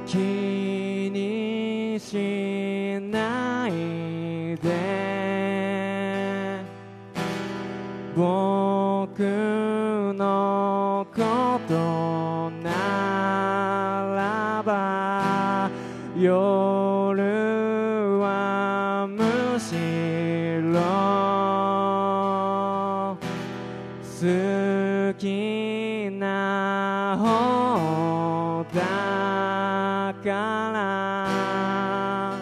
気にしないで僕のことならば夜はむしろ好きな方だから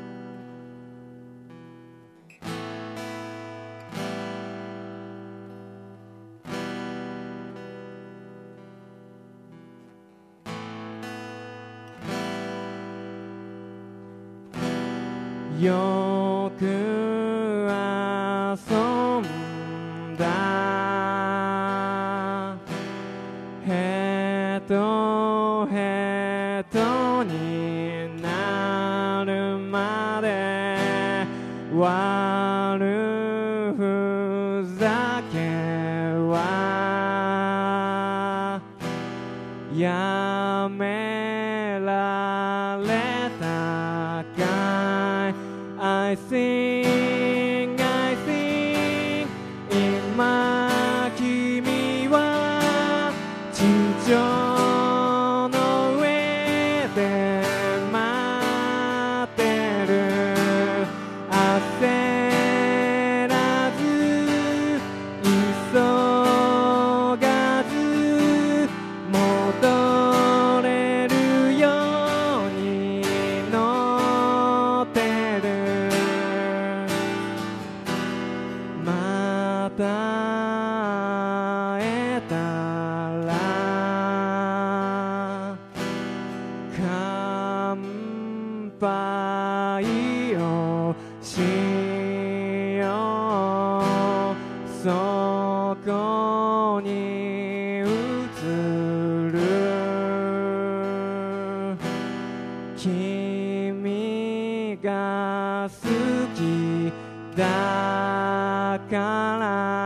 よく遊んだヘトヘトになるまで悪ふざけはやめられたかい I think 今君は地上の上で待ってる焦らず急がず戻れるように乗ってるまた会えたら乾杯をしようそこに映る君が好きだから